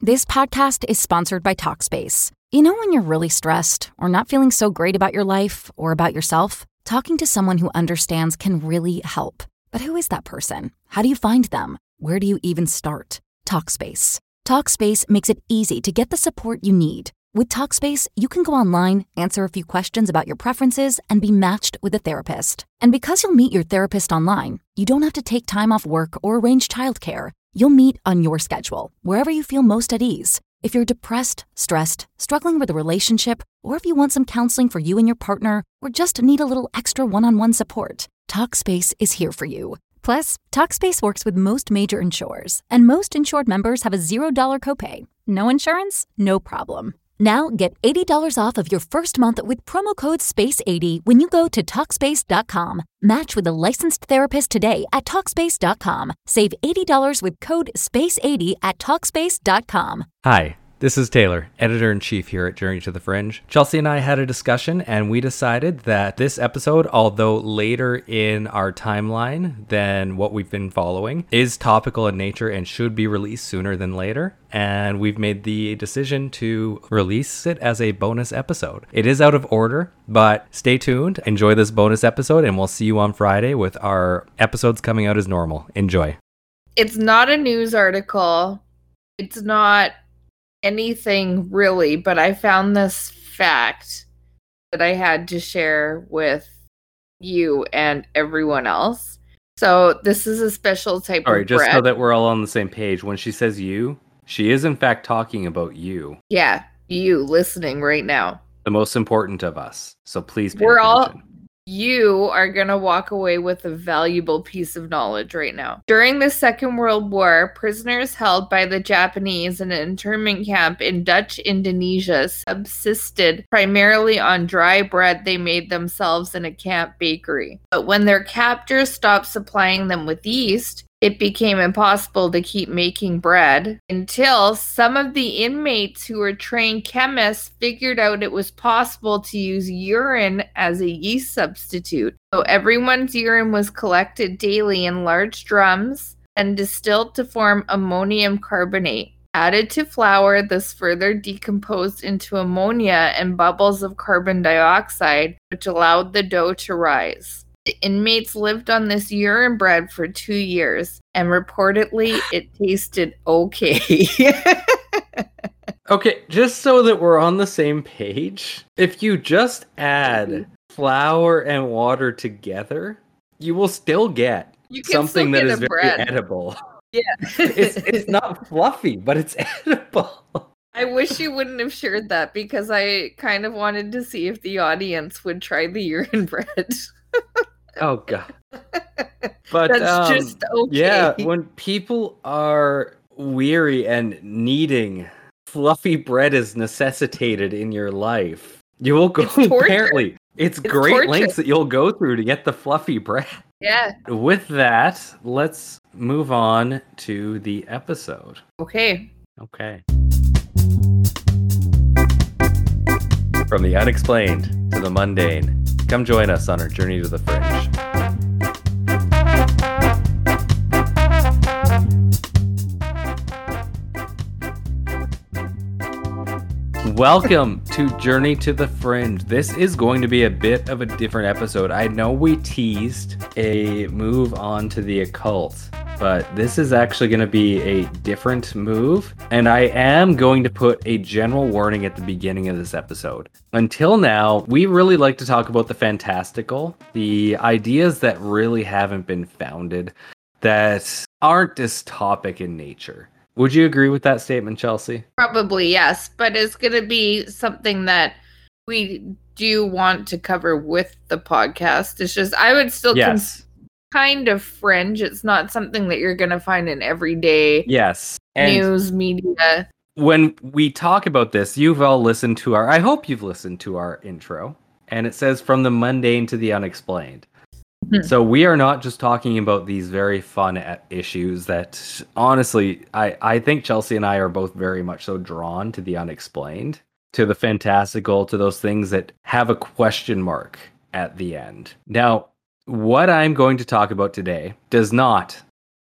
This podcast is sponsored by Talkspace. You know when you're really stressed or not feeling so great about your life or about yourself? Talking to someone who understands can really help. But who is that person? How do you find them? Where do you even start? Talkspace. Talkspace makes it easy to get the support you need. With Talkspace, you can go online, answer a few questions about your preferences, and be matched with a therapist. And because you'll meet your therapist online, you don't have to take time off work or arrange childcare. You'll meet on your schedule, wherever you feel most at ease. If you're depressed, stressed, struggling with a relationship, or if you want some counseling for you and your partner, or just need a little extra one-on-one support, Talkspace is here for you. Plus, Talkspace works with most major insurers, and most insured members have a $0 copay. No insurance? No problem. Now get $80 off of your first month with promo code SPACE80 when you go to Talkspace.com. Match with a licensed therapist today at Talkspace.com. Save $80 with code SPACE80 at Talkspace.com. Hi, this is Taylor, Editor-in-Chief here at Journey to the Fringe. Chelsea and I had a discussion and we decided that this episode, although later in our timeline than what we've been following, is topical in nature and should be released sooner than later. And we've made the decision to release it as a bonus episode. It is out of order, but stay tuned. Enjoy this bonus episode and we'll see you on Friday with our episodes coming out as normal. Enjoy. It's not a news article. It's not anything really, but I found this fact that I had to share with you and everyone else. So this is a special type of bread. Just so that we're all on the same page, when she says you, she is in fact talking about you. Yeah, you listening right now. The most important of us. So please pay attention. You are going to walk away with a valuable piece of knowledge right now. During the Second World War, prisoners held by the Japanese in an internment camp in Dutch Indonesia subsisted primarily on dry bread they made themselves in a camp bakery. But when their captors stopped supplying them with yeast, it became impossible to keep making bread until some of the inmates who were trained chemists figured out it was possible to use urine as a yeast substitute. So everyone's urine was collected daily in large drums and distilled to form ammonium carbonate. Added to flour, this further decomposed into ammonia and bubbles of carbon dioxide, which allowed the dough to rise. The inmates lived on this urine bread for 2 years, and reportedly it tasted okay. Okay, just so that we're on the same page, if you just add flour and water together, you will still get something that is very edible. Yeah. It's not fluffy, but it's edible. I wish you wouldn't have shared that because I kind of wanted to see if the audience would try the urine bread. Oh god. But that's just okay. Yeah, when people are weary and needing fluffy bread is necessitated in your life, you will go apparently. It's great torture. Lengths that you'll go through to get the fluffy bread. Yeah. With that, let's move on to the episode. Okay. From the unexplained to the mundane, come join us on our journey to the fringe. Welcome to Journey to the Fringe. This is going to be a bit of a different episode. I know we teased a move on to the occult, but this is actually going to be a different move, and I am going to put a general warning at the beginning of this episode. Until now, we really like to talk about the fantastical, the ideas that really haven't been founded, that aren't dystopic in nature. Would you agree with that statement, Chelsea? Probably, yes, but it's going to be something that we do want to cover with the podcast. It's just, I would still kind of fringe. It's not something that you're going to find in everyday news media. When we talk about this, you've all listened to I hope you've listened to our intro, and it says from the mundane to the unexplained. So we are not just talking about these very fun issues that, honestly, I think Chelsea and I are both very much so drawn to the unexplained, to the fantastical, to those things that have a question mark at the end. Now, what I'm going to talk about today does not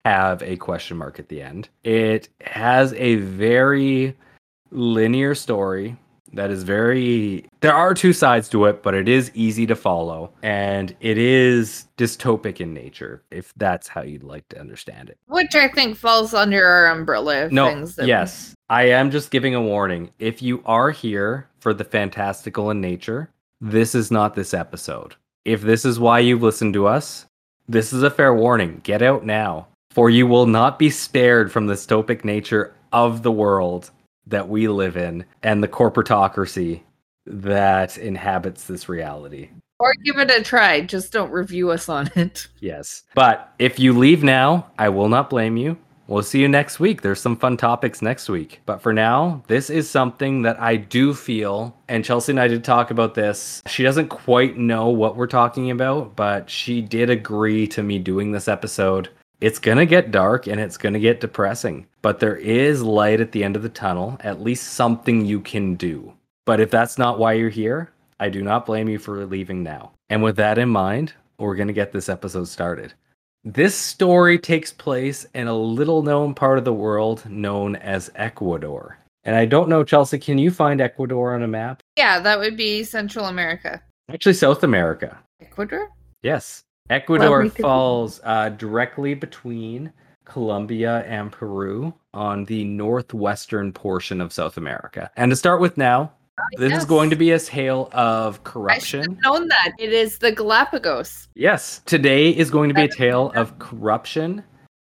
have a question mark at the end. It has a very linear story that is there are two sides to it, but it is easy to follow, and it is dystopic in nature, if that's how you'd like to understand it. Which I think falls under our umbrella of things. Yes. I am just giving a warning. If you are here for the fantastical in nature, this is not this episode. If this is why you've listened to us, this is a fair warning. Get out now, for you will not be spared from the dystopic nature of the world that we live in and the corporatocracy that inhabits this reality. Or give it a try. Just don't review us on it. Yes. But if you leave now, I will not blame you. We'll see you next week. There's some fun topics next week. But for now, this is something that I do feel, and Chelsea and I did talk about this. She doesn't quite know what we're talking about, but she did agree to me doing this episode. It's going to get dark and it's going to get depressing, but there is light at the end of the tunnel, at least something you can do. But if that's not why you're here, I do not blame you for leaving now. And with that in mind, we're going to get this episode started. This story takes place in a little known part of the world known as Ecuador. And I don't know, Chelsea, can you find Ecuador on a map? Yeah, that would be Central America. Actually, South America. Ecuador? Yes. Ecuador falls directly between Colombia and Peru on the northwestern portion of South America. And to start with now, this is going to be a tale of corruption. I should have known that. It is the Galapagos. Yes. Today is going to be a tale of corruption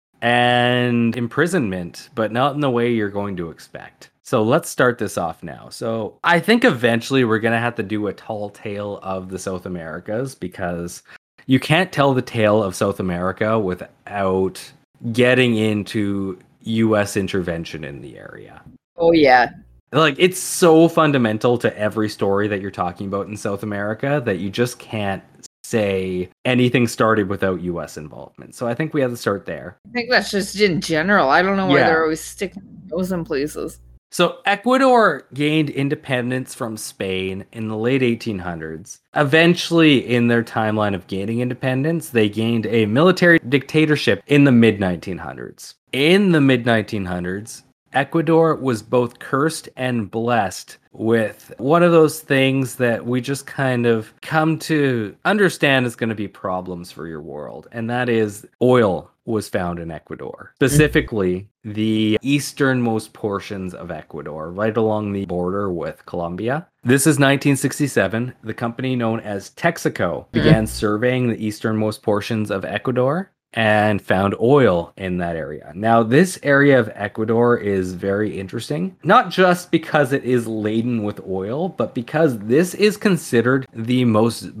and imprisonment, but not in the way you're going to expect. So let's start this off now. So I think eventually we're going to have to do a tall tale of the South Americas, because you can't tell the tale of South America without getting into U.S. intervention in the area. Oh, yeah. Like, it's so fundamental to every story that you're talking about in South America that you just can't say anything started without U.S. involvement. So I think we have to start there. I think that's just in general. I don't know why they're always sticking those in places. So Ecuador gained independence from Spain in the late 1800s. Eventually, in their timeline of gaining independence, they gained a military dictatorship in the mid-1900s. In the mid-1900s, Ecuador was both cursed and blessed with one of those things that we just kind of come to understand is going to be problems for your world, and that is oil was found in Ecuador, specifically the easternmost portions of Ecuador, right along the border with Colombia. This is 1967. The company known as Texaco began surveying the easternmost portions of Ecuador and found oil in that area. Now, this area of Ecuador is very interesting, not just because it is laden with oil, but because this is considered the most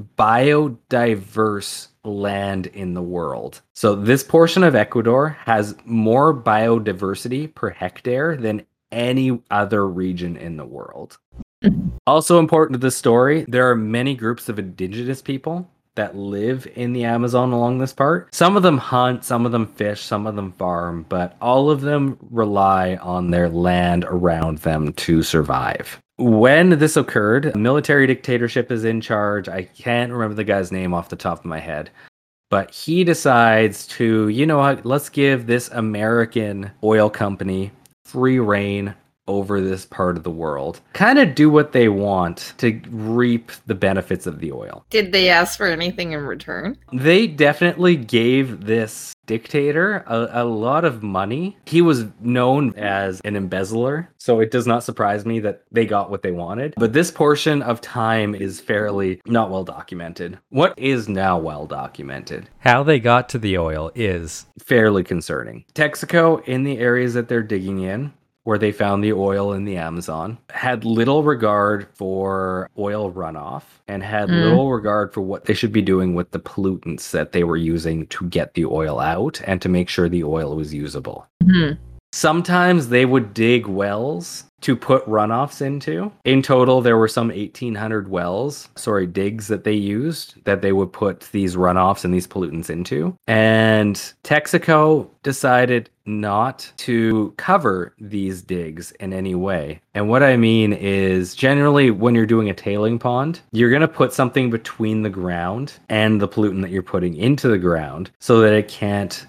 biodiverse land in the world. So this portion of Ecuador has more biodiversity per hectare than any other region in the world. Also important to this story, there are many groups of indigenous people that live in the Amazon along this part. Some of them hunt, some of them fish, some of them farm, but all of them rely on their land around them to survive. When this occurred, a military dictatorship is in charge. I can't remember the guy's name off the top of my head, but he decides to, you know what, let's give this American oil company free reign over this part of the world. Kind of do what they want to reap the benefits of the oil. Did they ask for anything in return? They definitely gave this dictator a lot of money. He was known as an embezzler, so it does not surprise me that they got what they wanted. But this portion of time is fairly not well documented. What is now well documented? How they got to the oil is fairly concerning. Texaco, in the areas that they're digging in, where they found the oil in the Amazon, had little regard for oil runoff and had little regard for what they should be doing with the pollutants that they were using to get the oil out and to make sure the oil was usable. Sometimes they would dig wells to put runoffs into. In total, there were some 1,800 digs that they used that they would put these runoffs and these pollutants into. And Texaco decided not to cover these digs in any way. And what I mean is, generally, when you're doing a tailing pond, you're going to put something between the ground and the pollutant that you're putting into the ground so that it can't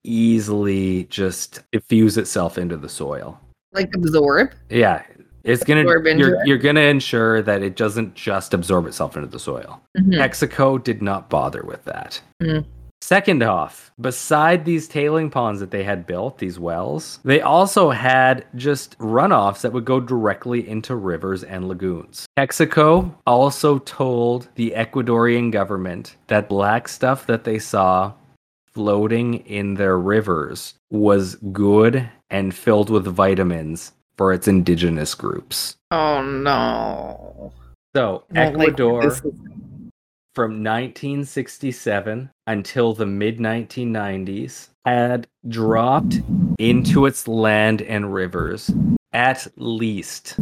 easily just diffuse itself into the soil. Like absorb? Yeah, it's gonna Absorb into it? you're gonna ensure that it doesn't just absorb itself into the soil. Texaco did not bother with that. Second off, beside these tailing ponds that they had built, these wells, they also had just runoffs that would go directly into rivers and lagoons. Texaco also told the Ecuadorian government that black stuff that they saw floating in their rivers was good and filled with vitamins for its indigenous groups. Oh no. So I don't like Ecuador, this. from 1967 until the mid-1990s, had dropped into its land and rivers at least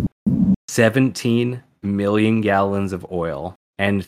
17 million gallons of oil and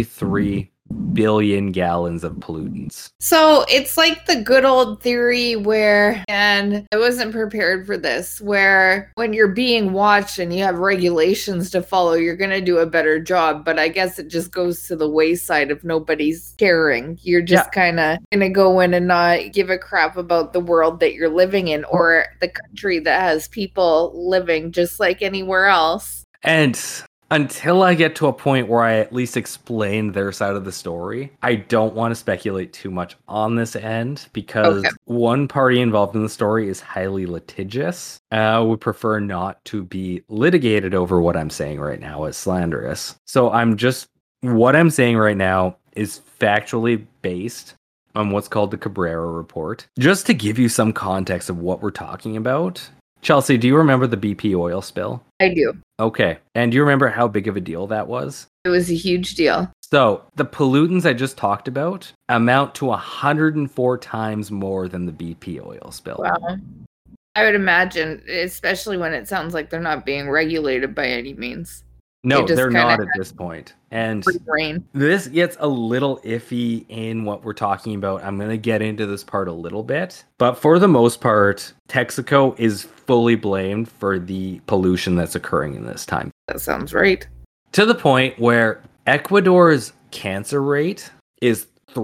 33 billion gallons of pollutants. So it's like the good old theory where, and I wasn't prepared for this, where when you're being watched and you have regulations to follow, you're going to do a better job. But I guess it just goes to the wayside if nobody's caring. You're just kind of going to go in and not give a crap about the world that you're living in or the country that has people living just like anywhere else. And until I get to a point where I at least explain their side of the story, I don't want to speculate too much on this end because one party involved in the story is highly litigious. I would prefer not to be litigated over what I'm saying right now as slanderous. So what I'm saying right now is factually based on what's called the Cabrera Report. Just to give you some context of what we're talking about. Chelsea, do you remember the BP oil spill? I do. Okay. And do you remember how big of a deal that was? It was a huge deal. So the pollutants I just talked about amount to 104 times more than the BP oil spill. Wow. I would imagine, especially when it sounds like they're not being regulated by any means. No, they're not at this point. And Free reign. this gets a little iffy in what we're talking about. I'm going to get into this part a little bit. But for the most part, Texaco is fully blamed for the pollution that's occurring in this time. That sounds right. To the point where Ecuador's cancer rate is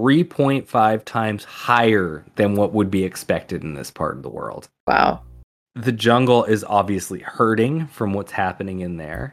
3.5 times higher than what would be expected in this part of the world. Wow. The jungle is obviously hurting from what's happening in there.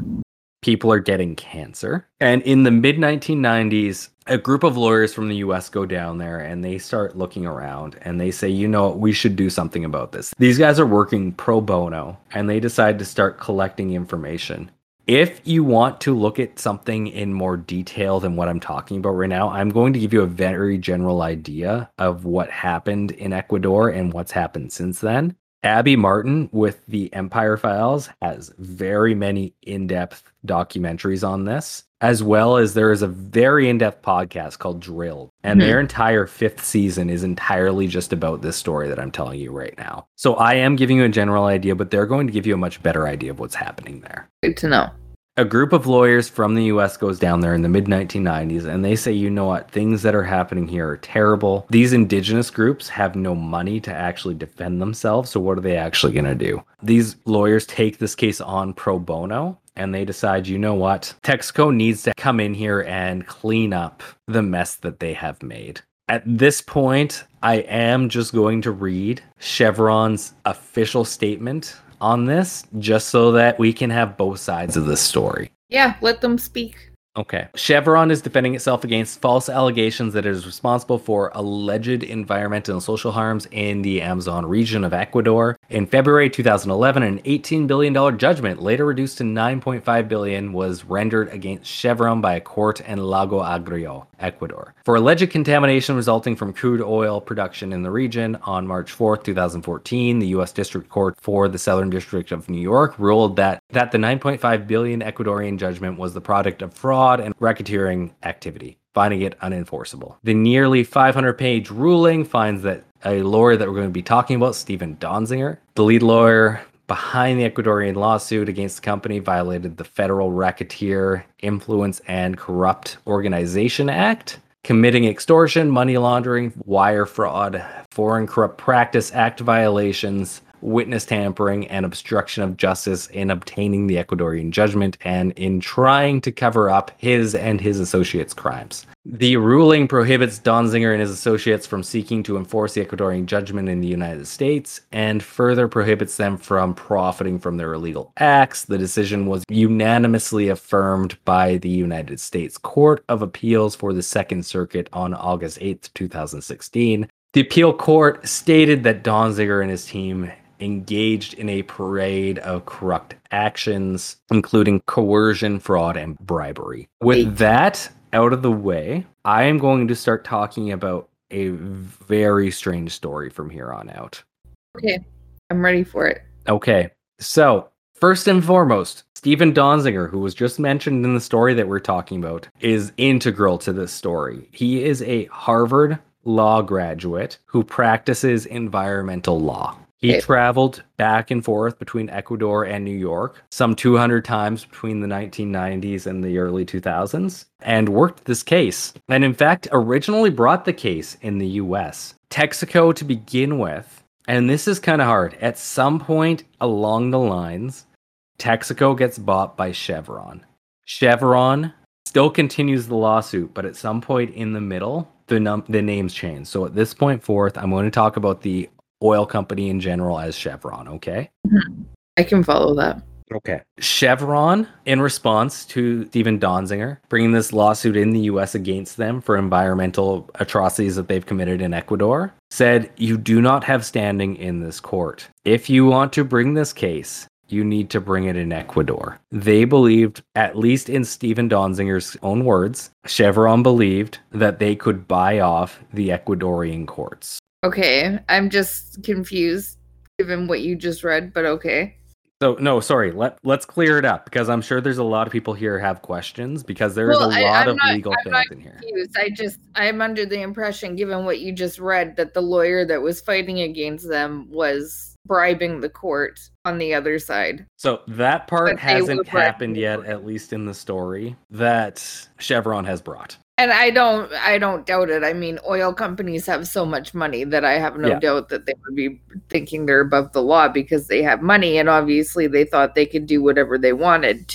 People are getting cancer. And in the mid-1990s, a group of lawyers from the US go down there and they start looking around and they say, you know, we should do something about this. These guys are working pro bono and they decide to start collecting information. If you want to look at something in more detail than what I'm talking about right now, I'm going to give you a very general idea of what happened in Ecuador and what's happened since then. Abby Martin with the Empire Files has very many in-depth documentaries on this, as well as there is a very in-depth podcast called Drilled, and their entire 5th season is entirely just about this story that I'm telling you right now. So I am giving you a general idea, but they're going to give you a much better idea of what's happening there. Good to know. A group of lawyers from the US goes down there in the mid-1990s and they say, you know what, things that are happening here are terrible. These indigenous groups have no money to actually defend themselves, so what are they actually going to do? These lawyers take this case on pro bono and they decide, you know what, Texaco needs to come in here and clean up the mess that they have made. At this point, I am just going to read Chevron's official statement on this, just so that we can have both sides of this story. Yeah, let them speak. Okay. Chevron is defending itself against false allegations that it is responsible for alleged environmental and social harms in the Amazon region of Ecuador. In February 2011, an $18 billion judgment, later reduced to $9.5 billion, was rendered against Chevron by a court in Lago Agrio, Ecuador, for alleged contamination resulting from crude oil production in the region. On March 4th, 2014, the U.S. District Court for the Southern District of New York ruled that the $9.5 billion Ecuadorian judgment was the product of fraud and racketeering activity, finding it unenforceable. The nearly 500-page ruling finds that a lawyer that we're going to be talking about, Stephen Donziger, the lead lawyer behind the Ecuadorian lawsuit against the company, violated the Federal Racketeer, Influence, and Corrupt Organization Act, committing extortion, money laundering, wire fraud, Foreign Corrupt Practice Act violations, witness tampering, and obstruction of justice in obtaining the Ecuadorian judgment and in trying to cover up his and his associates' crimes. The ruling prohibits Donziger and his associates from seeking to enforce the Ecuadorian judgment in the United States and further prohibits them from profiting from their illegal acts. The decision was unanimously affirmed by the United States Court of Appeals for the Second Circuit on August 8th, 2016. The appeal court stated that Donziger and his team engaged in a parade of corrupt actions, including coercion, fraud, and bribery. With that out of the way, I am going to start talking about a very strange story from here on out. Okay, I'm ready for it. Okay, so first and foremost, Stephen Donziger, who was just mentioned in the story that we're talking about, is integral to this story. He is a Harvard law graduate who practices environmental law. He traveled back and forth between Ecuador and New York some 200 times between the 1990s and the early 2000s and worked this case. And in fact, originally brought the case in the US. Texaco to begin with, and this is kind of hard. At some point along the lines, Texaco gets bought by Chevron. Chevron still continues the lawsuit, but at some point in the middle, the names change. So at this point forth, I'm going to talk about the oil company in general as Chevron, okay? I can follow that. Okay. Chevron, in response to Stephen Donziger, bringing this lawsuit in the U.S. against them for environmental atrocities that they've committed in Ecuador, said, "You do not have standing in this court. If you want to bring this case, you need to bring it in Ecuador." They believed, at least in Stephen Donziger's own words, Chevron believed that they could buy off the Ecuadorian courts. Okay, I'm just confused given what you just read, but okay. So, no, sorry, let's clear it up, because I'm sure there's a lot of people here who have questions, because there's a lot of legal things in here. I'm under the impression, given what you just read, that the lawyer that was fighting against them was bribing the court on the other side. So that part hasn't happened yet, at least in the story that Chevron has brought. And I don't doubt it. I mean, oil companies have so much money that I have no doubt that they would be thinking they're above the law because they have money, and obviously they thought they could do whatever they wanted.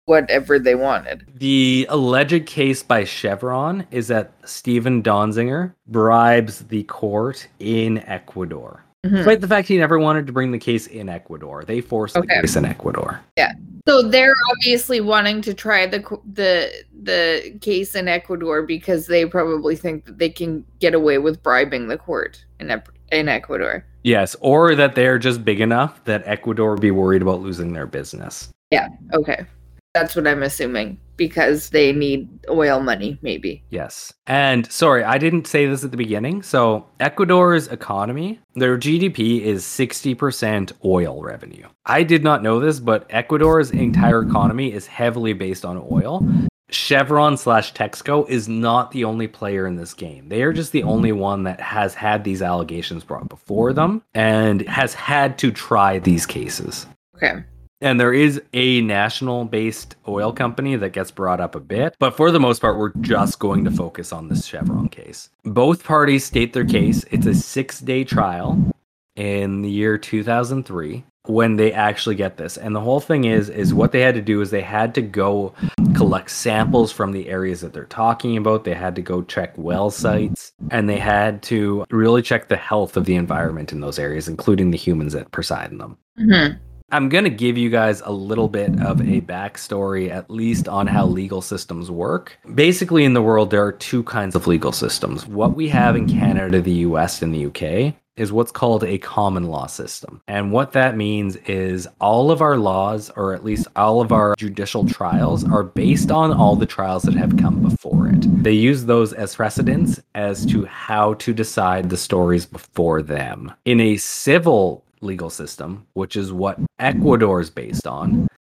The alleged case by Chevron is that Stephen Donziger bribes the court in Ecuador. Despite the fact he never wanted to bring the case in Ecuador. They forced the case in Ecuador. Yeah. So they're obviously wanting to try the case in Ecuador because they probably think that they can get away with bribing the court in Ecuador. Yes, or that they're just big enough that Ecuador would be worried about losing their business. Yeah, okay. That's what I'm assuming, because they need oil money, maybe. Yes. And sorry, I didn't say this at the beginning. So Ecuador's economy, their GDP is 60% oil revenue. I did not know this, but Ecuador's entire economy is heavily based on oil. Chevron/Texaco is not the only player in this game. They are just the only one that has had these allegations brought before them and has had to try these cases. Okay. And there is a national-based oil company that gets brought up a bit, but for the most part, we're just going to focus on this Chevron case. Both parties state their case. It's a 6-day trial in the year 2003 when they actually get this. And the whole thing is what they had to do is they had to go collect samples from the areas that they're talking about. They had to go check well sites, and they had to really check the health of the environment in those areas, including the humans that preside in them. Mm-hmm. I'm going to give you guys a little bit of a backstory, at least on how legal systems work. Basically, in the world, there are two kinds of legal systems. What we have in Canada, the US, and the UK is what's called a common law system. And what that means is all of our laws, or at least all of our judicial trials, are based on all the trials that have come before it. They use those as precedents as to how to decide the stories before them. In a civil legal system, which is what Ecuador is based on,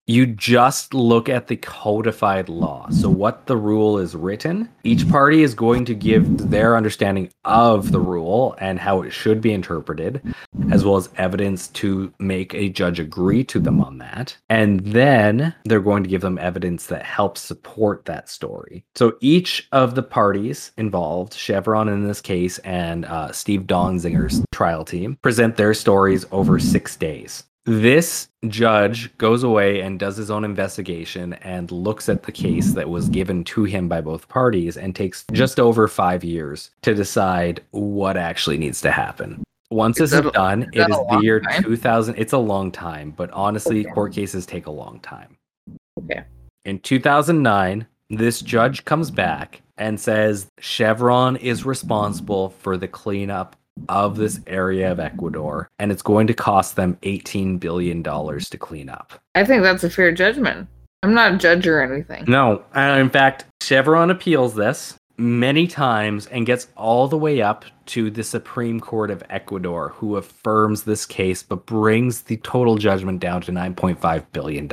You just look at the codified law. So what the rule is written, each party is going to give their understanding of the rule and how it should be interpreted, as well as evidence to make a judge agree to them on that. And then they're going to give them evidence that helps support that story. So each of the parties involved, Chevron in this case and Steve Donzinger's trial team, present their stories over 6 days. This judge goes away and does his own investigation and looks at the case that was given to him by both parties and takes just over 5 years to decide what actually needs to happen. Once this is done, it is the year 2000. It's a long time, but honestly, court cases take a long time. Okay. In 2009, this judge comes back and says Chevron is responsible for the cleanup of this area of Ecuador, and it's going to cost them $18 billion to clean up. I think that's a fair judgment. I'm not a judge or anything. No, in fact, Chevron appeals this many times and gets all the way up to the Supreme Court of Ecuador, who affirms this case but brings the total judgment down to $9.5 billion.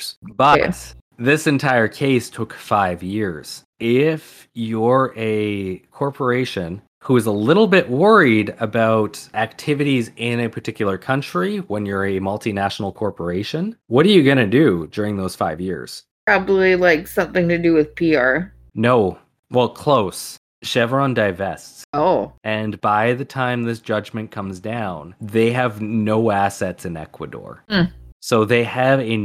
But this entire case took 5 years. If you're a corporation who is a little bit worried about activities in a particular country when you're a multinational corporation, what are you going to do during those 5 years? Probably like something to do with PR. No. Well, close. Chevron divests. Oh. And by the time this judgment comes down, they have no assets in Ecuador. So they have a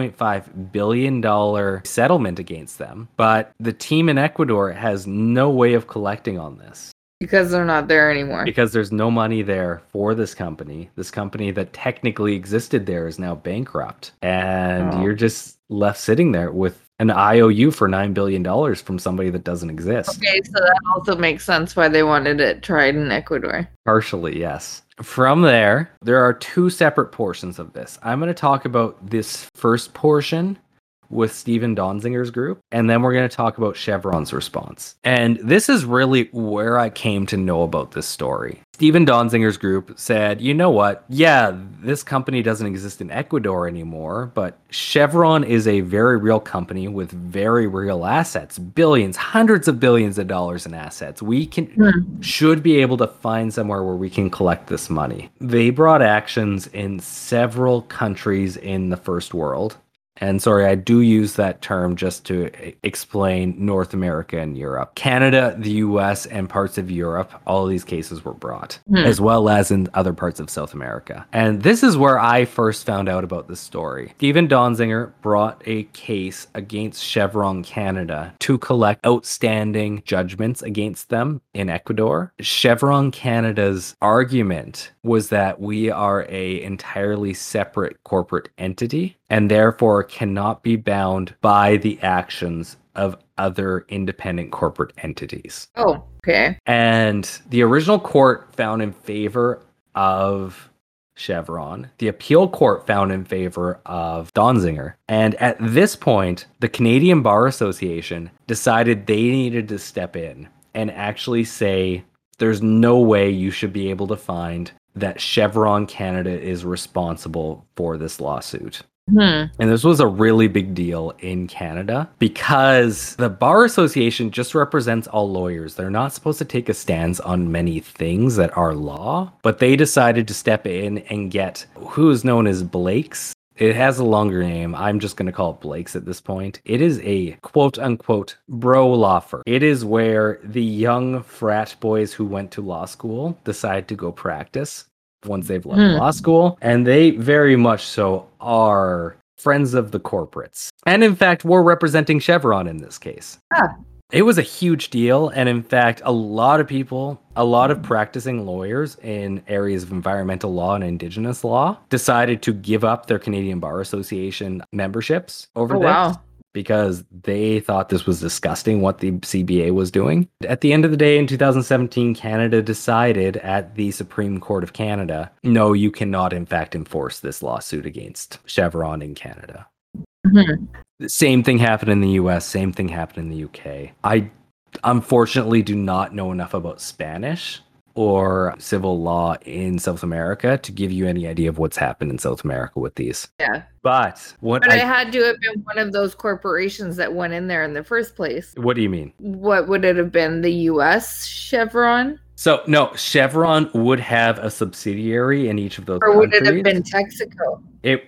$9.5 billion settlement against them, but the team in Ecuador has no way of collecting on this. Because they're not there anymore. Because there's no money there for this company. This company that technically existed there is now bankrupt. And you're just left sitting there with an IOU for $9 billion from somebody that doesn't exist. Okay, so that also makes sense why they wanted it tried in Ecuador. Partially, yes. From there are two separate portions of this. I'm going to talk about this first portion with Steven Donzinger's group, and then we're going to talk about Chevron's response. And this is really where I came to know about this story. Steven Donzinger's group said, you know what? Yeah, this company doesn't exist in Ecuador anymore, but Chevron is a very real company with very real assets, billions, hundreds of billions of dollars in assets. We should be able to find somewhere where we can collect this money. They brought actions in several countries in the first world. And sorry, I do use that term just to explain North America and Europe. Canada, the US, and parts of Europe, all of these cases were brought, as well as in other parts of South America. And this is where I first found out about this story. Steven Donzinger brought a case against Chevron Canada to collect outstanding judgments against them in Ecuador. Chevron Canada's argument was that we are an entirely separate corporate entity and therefore cannot be bound by the actions of other independent corporate entities. Oh, okay. And the original court found in favor of Chevron. The appeal court found in favor of Donzinger. And at this point, the Canadian Bar Association decided they needed to step in and actually say, there's no way you should be able to find that Chevron Canada is responsible for this lawsuit. And this was a really big deal in Canada because the Bar Association just represents all lawyers. They're not supposed to take a stance on many things that are law, but they decided to step in and get who is known as Blake's. It has a longer name. I'm just going to call it Blake's at this point. It is a quote-unquote bro law firm. It is where the young frat boys who went to law school decide to go practice once they've left law school. And they very much so are friends of the corporates. And in fact, we're representing Chevron in this case. It was a huge deal. And in fact, a lot of people, a lot of practicing lawyers in areas of environmental law and indigenous law decided to give up their Canadian Bar Association memberships over this. Wow. Because they thought this was disgusting what the CBA was doing. At the end of the day, in 2017, Canada decided at the Supreme Court of Canada, no, you cannot in fact enforce this lawsuit against Chevron in Canada. The same thing happened in the US, same thing happened in the UK. I unfortunately do not know enough about Spanish or civil law in South America to give you any idea of what's happened in South America with these. Yeah. But what But it had to have been one of those corporations that went in there in the first place. What do you mean? What would it have been? The U.S. Chevron? So, no, Chevron would have a subsidiary in each of those Or would countries. it have been Texaco?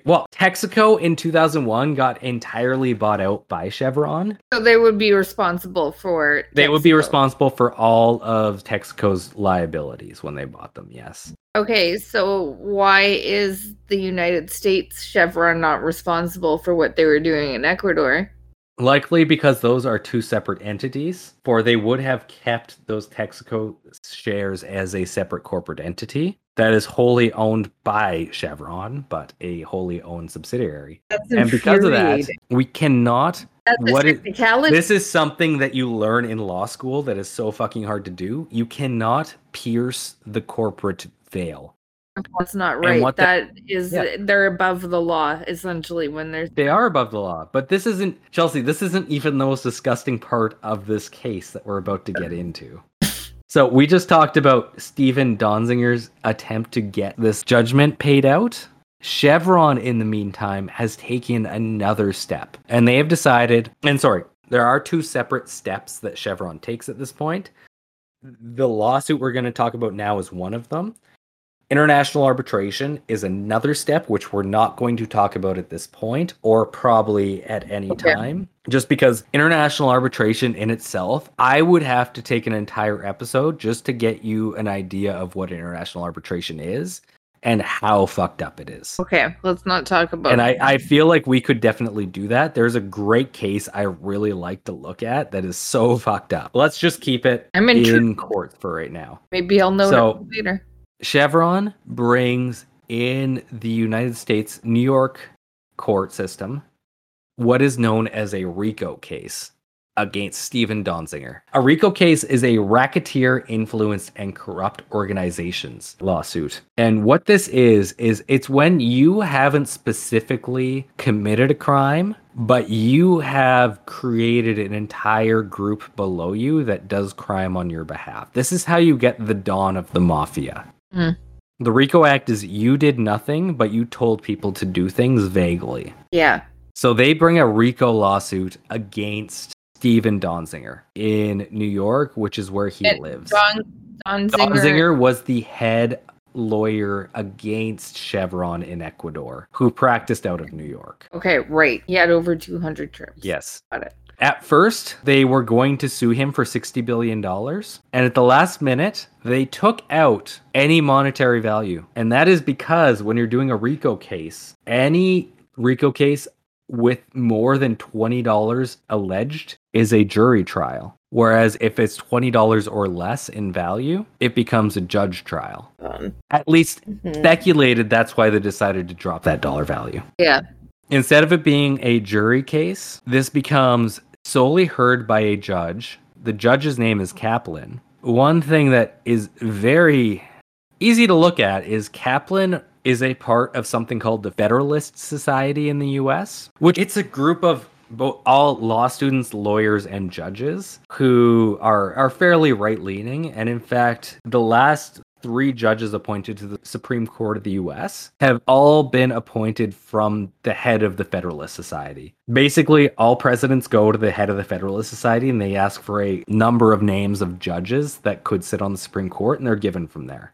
Texaco in 2001 got entirely bought out by Chevron. So they would be responsible for They would be Texaco. responsible for all of Texaco's liabilities when they bought them, yes. Okay, so why is the United States Chevron not responsible for what they were doing in Ecuador? Likely because those are two separate entities, for they would have kept those Texaco shares as a separate corporate entity that is wholly owned by Chevron, but a wholly owned subsidiary. That's And because of that, infuriating. we cannot... That's a technicality. This is something that you learn in law school that is so fucking hard to do. You cannot pierce the corporate veil. That's not And right. what They're above the law, essentially, when they're... They are above the law, but this isn't, Chelsea, this isn't even the most disgusting part of this case that we're about to get into. So we just talked about Stephen Donzinger's attempt to get this judgment paid out. Chevron, in the meantime, has taken another step, and they have decided, there are two separate steps that Chevron takes at this point. The lawsuit we're going to talk about now is one of them. International arbitration is another step, which we're not going to talk about at this point, or probably at any time. Just because international arbitration in itself, I would have to take an entire episode just to get you an idea of what international arbitration is and how fucked up it is. Okay, let's not talk about And I feel like we could definitely do that. There's a great case I really like to look at that is so fucked up. Let's just keep it I'm in court for right now. Maybe I'll know So- it later. Chevron brings in the United States New York court system what is known as a RICO case against Stephen Donziger. A RICO case is a racketeer influenced and corrupt organizations lawsuit. And what this is it's when you haven't specifically committed a crime, but you have created an entire group below you that does crime on your behalf. This is how you get the dawn of the mafia. The RICO Act is you did nothing, but you told people to do things vaguely. Yeah. So they bring a RICO lawsuit against Stephen Donziger in New York, which is where he lives. Donziger was the head lawyer against Chevron in Ecuador, who practiced out of New York. Okay, right. He had over 200 trips. Yes. Got it. At first, they were going to sue him for $60 billion. And at the last minute, they took out any monetary value. And that is because when you're doing a RICO case, any RICO case with more than $20 alleged is a jury trial. Whereas if it's $20 or less in value, it becomes a judge trial. At least speculated that's why they decided to drop that dollar value. Yeah. Instead of it being a jury case, this becomes solely heard by a judge. The judge's name is Kaplan. One thing that is very easy to look at is Kaplan is a part of something called the Federalist Society in the US, which it's a group of all law students, lawyers, and judges who are fairly right-leaning. And in fact, the last 3 judges appointed to the Supreme Court of the US have all been appointed from the head of the Federalist Society. Basically, all presidents go to the head of the Federalist Society and they ask for a number of names of judges that could sit on the Supreme Court, and they're given from there.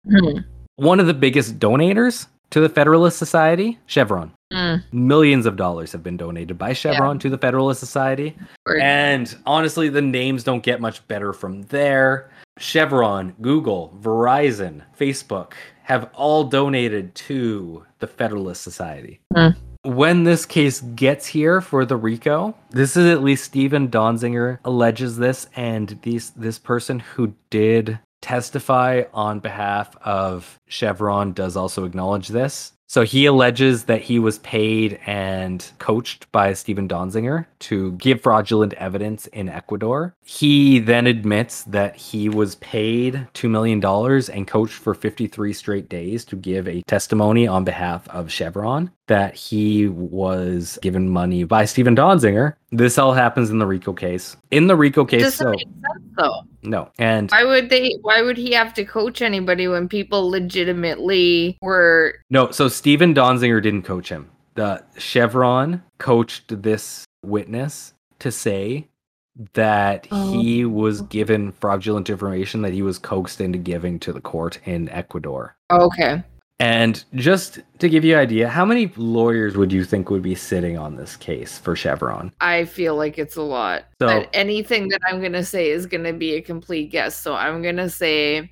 One of the biggest donators to the Federalist Society, Chevron. Millions of dollars have been donated by Chevron to the Federalist Society. And honestly, the names don't get much better from there. Chevron, Google, Verizon, Facebook have all donated to the Federalist Society. When this case gets here for the RICO, this is at least Stephen Donziger alleges this, and this person who did testify on behalf of Chevron does also acknowledge this. So he alleges that he was paid and coached by Stephen Donziger to give fraudulent evidence in Ecuador. He then admits that he was paid $2 million and coached for 53 straight days to give a testimony on behalf of Chevron. that he was given money by Steven Donziger. This all happens in the RICO case. In the RICO case, Doesn't make sense though. No. And why would he have to coach anybody when people legitimately were... No, so Steven Donziger didn't coach him. The Chevron coached this witness to say that he was given fraudulent information that he was coaxed into giving to the court in Ecuador. Okay. And just to give you an idea, how many lawyers would you think would be sitting on this case for Chevron? I feel like it's a lot. So, but anything that I'm going to say is going to be a complete guess. So I'm going to say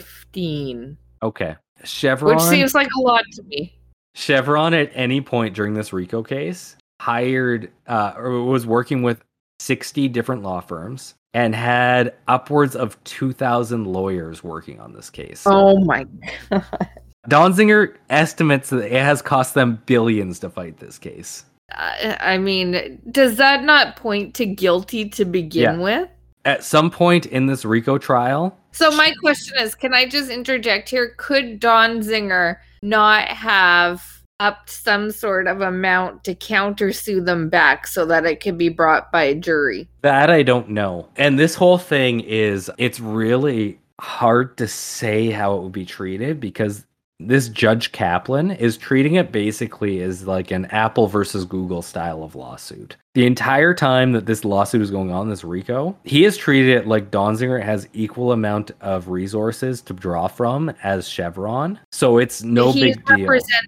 15. Okay. Chevron... Which seems like a lot to me. Chevron at any point during this RICO case hired or was working with 60 different law firms and had upwards of 2,000 lawyers working on this case. Oh my God. Donziger estimates that it has cost them billions to fight this case. I mean, does that not point to guilty to begin with? At some point in this RICO trial... So my question is, can I just interject here? Could Donziger not have upped some sort of amount to countersue them back so that it could be brought by a jury? That I don't know. And this whole thing it's really hard to say how it would be treated because this Judge Kaplan is treating it basically as like an Apple versus Google style of lawsuit. The entire time that this lawsuit is going on, this RICO, he has treated it like Donziger has equal amount of resources to draw from as Chevron. So it's no big deal.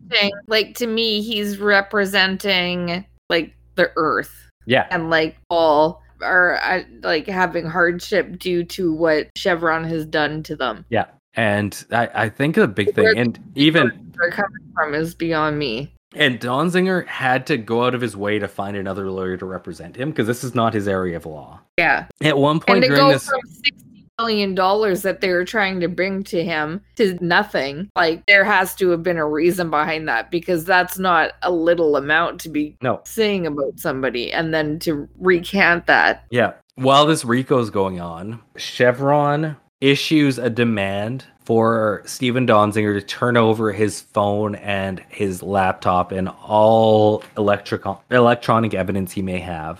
To me, he's representing like the earth. Yeah. And like all are like having hardship due to what Chevron has done to them. Yeah. And I think the big thing, and even where they're coming from is beyond me. And Donziger had to go out of his way to find another lawyer to represent him because this is not his area of law. Yeah. At one point and to during go this, from $60 million that they were trying to bring to him to nothing, like there has to have been a reason behind that because that's not a little amount to be saying about somebody and then to recant that. Yeah. While this RICO is going on, Chevron issues a demand for Steven Donziger to turn over his phone and his laptop and all electronic evidence he may have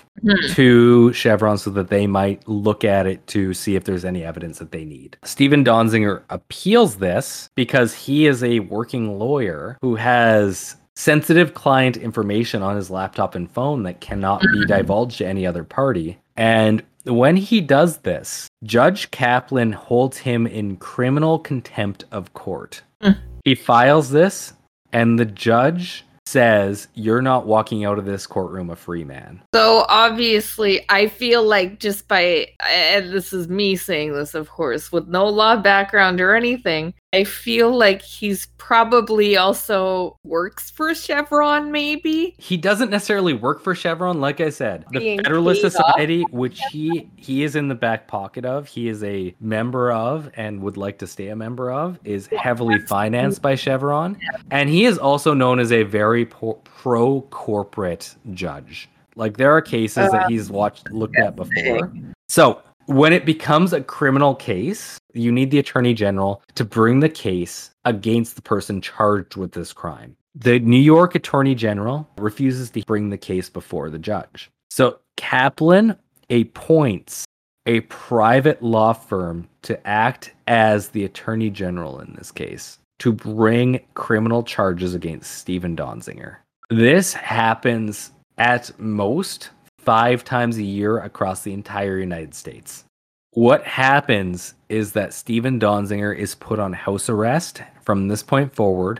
to Chevron so that they might look at it to see if there's any evidence that they need. Steven Donziger appeals this because he is a working lawyer who has sensitive client information on his laptop and phone that cannot be divulged to any other party. And when he does this, Judge Kaplan holds him in criminal contempt of court. He files this, and the judge says, "You're not walking out of this courtroom a free man." So obviously, I feel like just by, and this is me saying this, of course, with no law background or anything, I feel like he's probably also works for Chevron, maybe? He doesn't necessarily work for Chevron. Like I said, the Federalist Society, which he is in the back pocket of, he is a member of and would like to stay a member of, is heavily financed by Chevron. And he is also known as a very pro-corporate judge. Like there are cases that he's looked at before. So when it becomes a criminal case, you need the Attorney General to bring the case against the person charged with this crime. The New York Attorney General refuses to bring the case before the judge. So Kaplan appoints a private law firm to act as the Attorney General in this case to bring criminal charges against Steven Donziger. This happens at most 5 times a year across the entire United States. What happens is that Steven Donziger is put on house arrest from this point forward,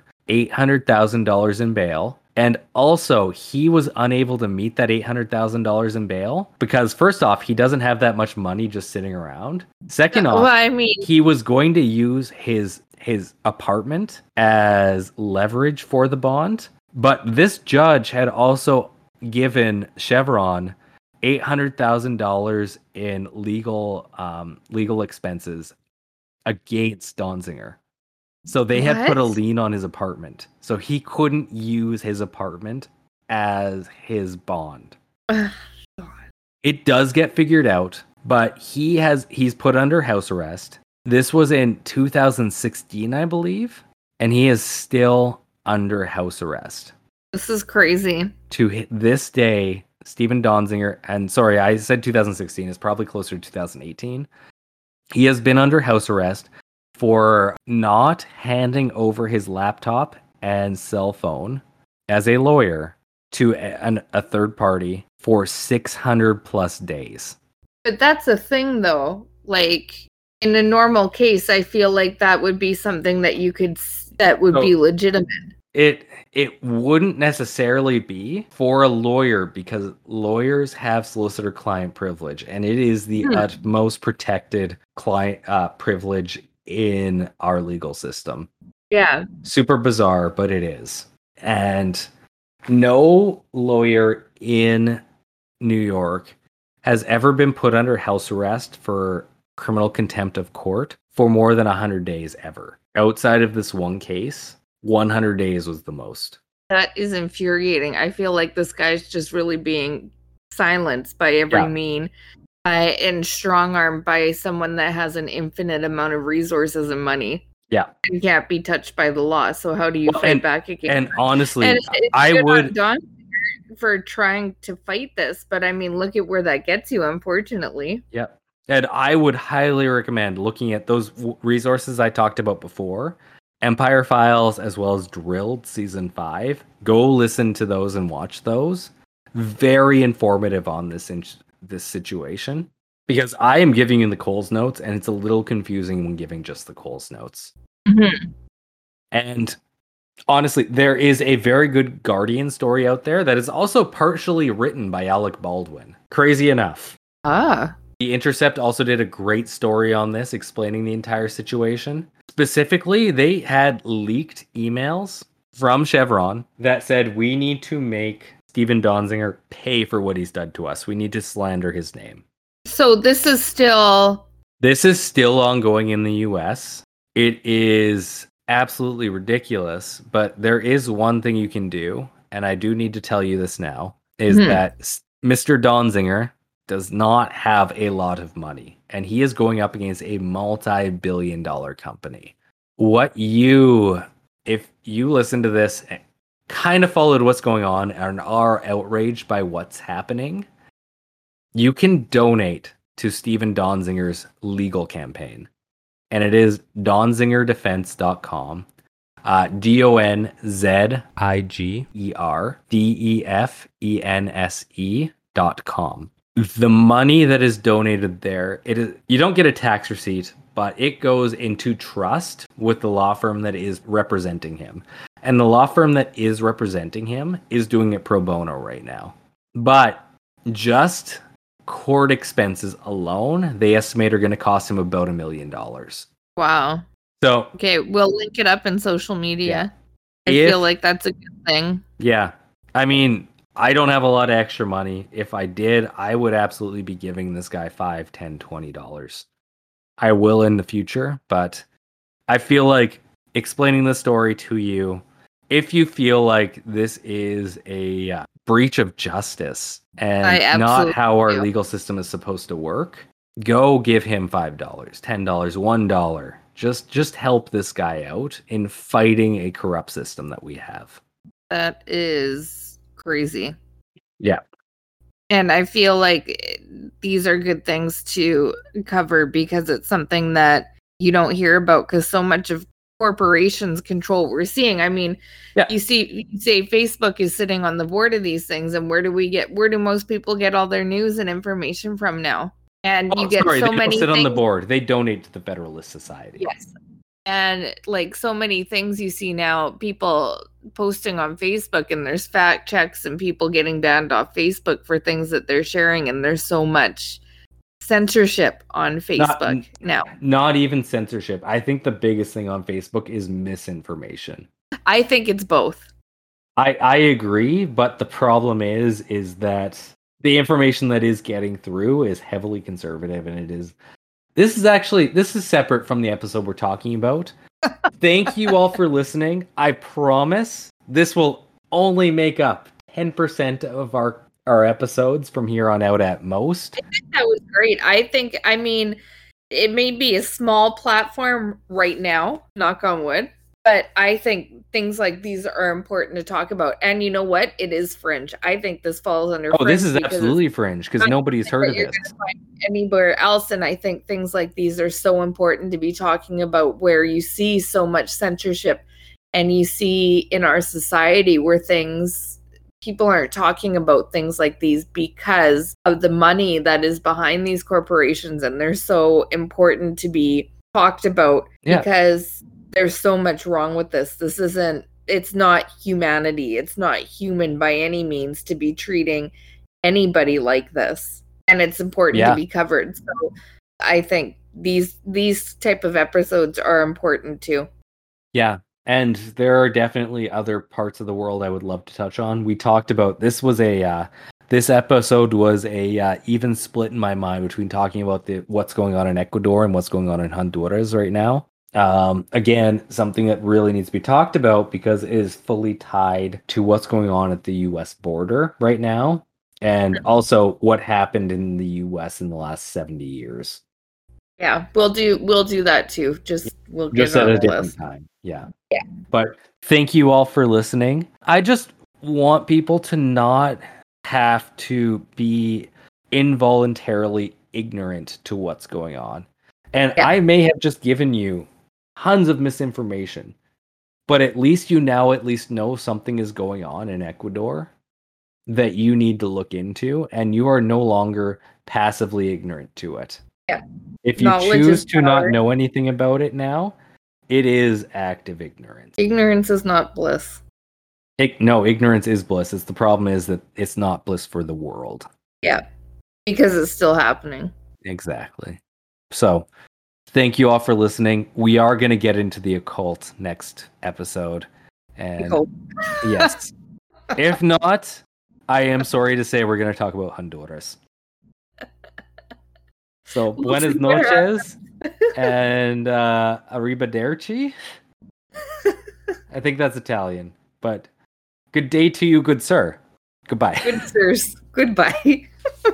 $800,000 in bail. And also, he was unable to meet that $800,000 in bail because, first off, he doesn't have that much money just sitting around. Second off, he was going to use his apartment as leverage for the bond. But this judge had also given Chevron $800,000 in legal expenses against Donziger. So they had put a lien on his apartment. So he couldn't use his apartment as his bond. It does get figured out, but he's put under house arrest. This was in 2016, I believe, and he is still under house arrest. This is crazy. To this day, Steven Donziger, and sorry, I said 2016, is probably closer to 2018. He has been under house arrest for not handing over his laptop and cell phone as a lawyer to a third party for 600 plus days. But that's a thing, though. Like, in a normal case, I feel like that would be something that would be legitimate. It wouldn't necessarily be for a lawyer, because lawyers have solicitor-client privilege, and it is the utmost protected client privilege in our legal system. Yeah. Super bizarre, but it is. And no lawyer in New York has ever been put under house arrest for criminal contempt of court for more than 100 days ever. Outside of this one case, 100 days was the most. That is infuriating. I feel like this guy's just really being silenced by every mean, and strong-armed by someone that has an infinite amount of resources and money. Yeah. And can't be touched by the law. So how do you fight back against And honestly, and I would... Don for trying to fight this, but I mean, look at where that gets you, unfortunately. Yep. And I would highly recommend looking at those resources I talked about before, Empire Files, as well as Drilled Season 5. Go listen to those and watch those. Very informative on this situation. Because I am giving you the Coles notes, and it's a little confusing when giving just the Coles notes. Mm-hmm. And honestly, there is a very good Guardian story out there that is also partially written by Alec Baldwin. Crazy enough. The Intercept also did a great story on this, explaining the entire situation. Specifically, they had leaked emails from Chevron that said, we need to make Steven Donziger pay for what he's done to us. We need to slander his name. So this is still ongoing in the US. It is absolutely ridiculous, but there is one thing you can do, and I do need to tell you this now, is that Mr. Donziger does not have a lot of money, and he is going up against a multi-billion-dollar company. If you listen to this, kind of followed what's going on and are outraged by what's happening, you can donate to Steven Donziger's legal campaign. And it is donzingerdefense.com. Donzingerdefense.com. The money that is donated there, you don't get a tax receipt, but it goes into trust with the law firm that is representing him. And the law firm that is representing him is doing it pro bono right now. But just court expenses alone, they estimate are going to cost him about $1 million. Wow. So okay, we'll link it up in social media. I feel like that's a good thing. Yeah. I mean, I don't have a lot of extra money. If I did, I would absolutely be giving this guy $5, $10, $20. I will in the future, but I feel like explaining the story to you, if you feel like this is a breach of justice and not how our legal system is supposed to work, go give him $5, $10, $1. Just help this guy out in fighting a corrupt system that we have. That is crazy. Yeah. And I feel like these are good things to cover because it's something that you don't hear about because so much of corporations control what we're seeing. I mean, you say Facebook is sitting on the board of these things, and where do most people get all their news and information from now? And you get they many don't sit things on the board. They donate to the Federalist Society. Yes. And like so many things you see now, people posting on Facebook, and there's fact checks and people getting banned off Facebook for things that they're sharing. And there's so much censorship on Facebook now. Not even censorship. I think the biggest thing on Facebook is misinformation. I think it's both. I agree, but the problem is that the information that is getting through is heavily conservative, and this is separate from the episode we're talking about. Thank you all for listening. I promise this will only make up 10% of our episodes from here on out at most. I think that was great. I mean, it may be a small platform right now, knock on wood, But I think things like these are important to talk about. And you know what? It is fringe. I think this falls under fringe. Oh, this is absolutely fringe because nobody's heard of you're this. Gonna find anywhere else. And I think things like these are so important to be talking about, where you see so much censorship and you see in our society where people aren't talking about things like these because of the money that is behind these corporations. And they're so important to be talked about because there's so much wrong with this. It's not humanity. It's not human by any means to be treating anybody like this. And it's important to be covered. So I think these type of episodes are important too. Yeah. And there are definitely other parts of the world I would love to touch on. We talked about this episode was a even split in my mind between talking about what's going on in Ecuador and what's going on in Honduras right now. Again, something that really needs to be talked about because it is fully tied to what's going on at the U.S. border right now, and also what happened in the U.S. in the last 70 years. Yeah, we'll do that too. We'll get at a different time. Yeah. But thank you all for listening. I just want people to not have to be involuntarily ignorant to what's going on. And I may have just given you tons of misinformation, but at least you now know something is going on in Ecuador that you need to look into, and you are no longer passively ignorant to it. Yeah. If you choose to not know anything about it now, it is active ignorance. Ignorance is not bliss. No, ignorance is bliss. The problem is that it's not bliss for the world. Yeah, because it's still happening. Exactly. So, thank you all for listening. We are going to get into the occult next episode. And yes. If not, I am sorry to say we're going to talk about Honduras. So, buenas noches and arrivederci. I think that's Italian, but good day to you, good sir. Goodbye. Good sirs. Goodbye.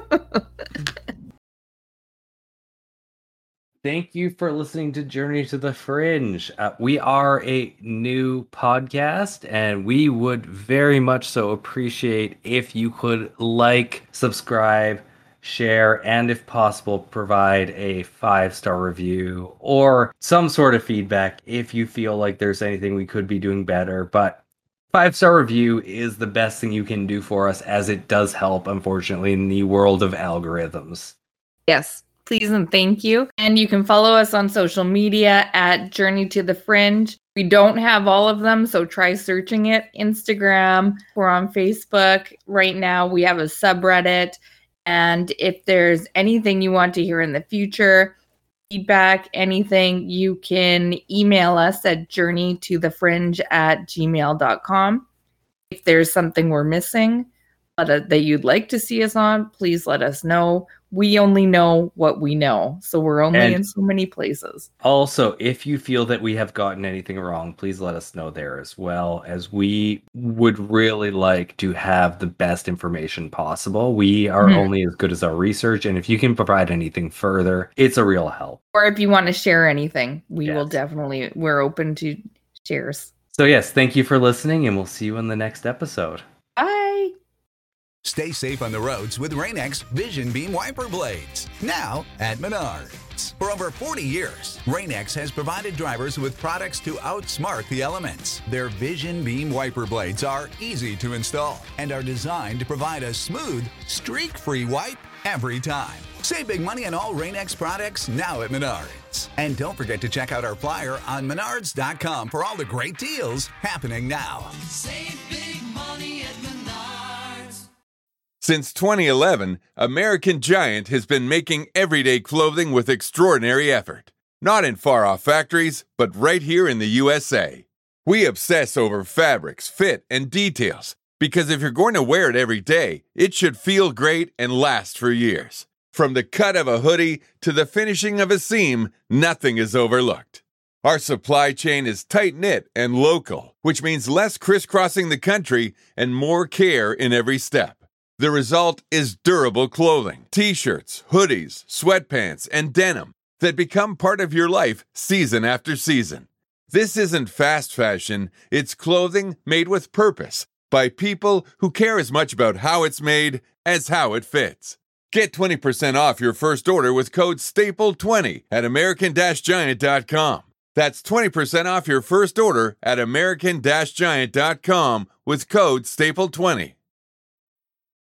Thank you for listening to Journey to the Fringe. We are a new podcast, and we would very much so appreciate if you could like, subscribe, share, and if possible, provide a 5-star review or some sort of feedback if you feel like there's anything we could be doing better. But 5-star review is the best thing you can do for us, as it does help, unfortunately, in the world of algorithms. Yes. Please and thank you. And you can follow us on social media at Journey to the Fringe. We don't have all of them, so try searching it. Instagram, we're on Facebook. Right now, we have a subreddit. And if there's anything you want to hear in the future, feedback, anything, you can email us at journeytothefringe@gmail.com. If there's something we're missing that you'd like to see us on, please let us know. We only know what we know, so we're only in so many places. Also, if you feel that we have gotten anything wrong, please let us know there as well, as we would really like to have the best information possible. We are only as good as our research, and if you can provide anything further, it's a real help. Or if you want to share anything, we're open to shares. So yes, thank you for listening, and we'll see you in the next episode. Bye! Stay safe on the roads with Rain-X Vision Beam Wiper Blades. Now at Menards. For over 40 years, Rain-X has provided drivers with products to outsmart the elements. Their Vision Beam Wiper Blades are easy to install and are designed to provide a smooth, streak-free wipe every time. Save big money on all Rain-X products now at Menards. And don't forget to check out our flyer on Menards.com for all the great deals happening now. Save big money at Menards. Since 2011, American Giant has been making everyday clothing with extraordinary effort. Not in far-off factories, but right here in the USA. We obsess over fabrics, fit, and details, because if you're going to wear it every day, it should feel great and last for years. From the cut of a hoodie to the finishing of a seam, nothing is overlooked. Our supply chain is tight-knit and local, which means less crisscrossing the country and more care in every step. The result is durable clothing, t-shirts, hoodies, sweatpants, and denim that become part of your life season after season. This isn't fast fashion, it's clothing made with purpose by people who care as much about how it's made as how it fits. Get 20% off your first order with code STAPLE20 at American-Giant.com. That's 20% off your first order at American-Giant.com with code STAPLE20.